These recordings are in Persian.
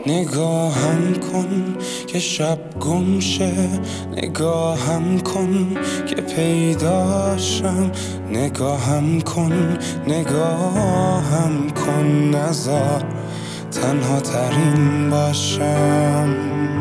نگاهم کن که شب گم شه، نگاهم کن که پیداشم، نگاهم کن، نگاهم کن، نذار تنها ترین باشم.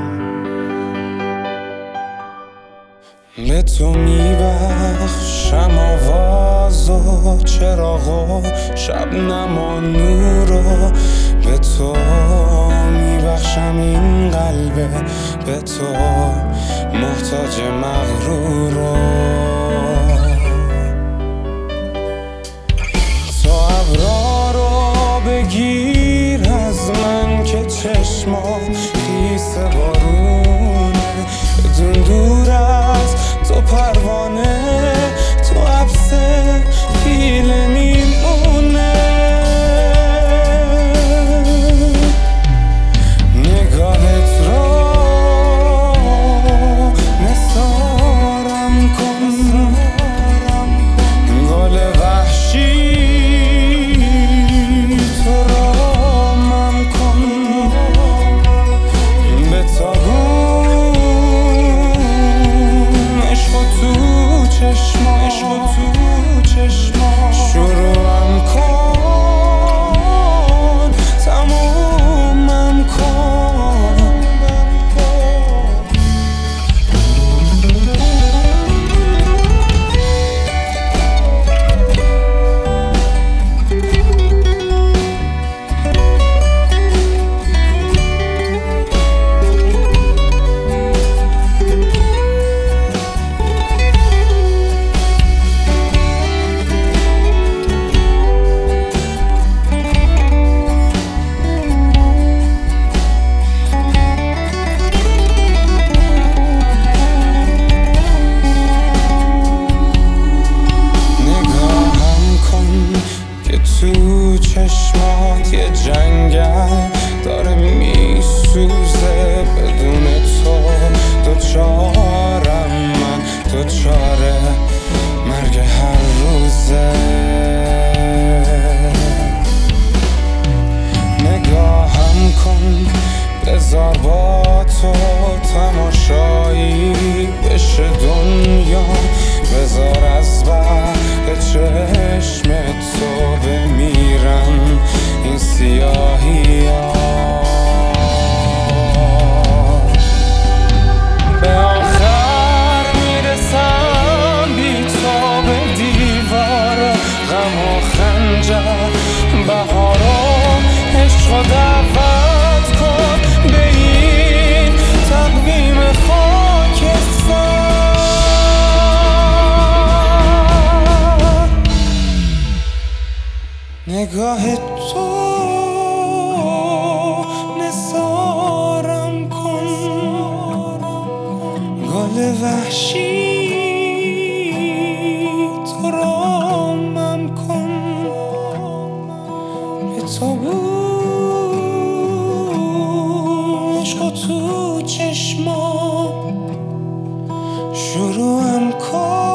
به تو میبخشم آواز و چراغ و شبنم و نور و به تو میبخشم این قلبه، به تو محتاج مغرور و تو ابرا رو بگیر از من که چشما خیس بارونه، بدون دور از تو پروانه تو عبس پیله میمونه. نگاهت رو نثارم کن، گل وحشی تو رامم کن، به تابون عشق تو چشما شروعم کن، تمومم کن. تو چشمات یه جنگل داره میسوزه، بدون تو دوچارم من، دوچاره مرگ هر روزه. نگاهم کن بذار با تو تماشایی بشه دنیا، بذار از بحر چشم تو بمیرن این سیاهی ها. به آخر میرسم بی تو به دیوار غم و خنجر، بهار و عشق و دعوت کن به این تقویم خاکستر. نگاه تو نثارم کن، گل وحشی تو رامم کن، به تابون عشق و تو چشما شروعم کن.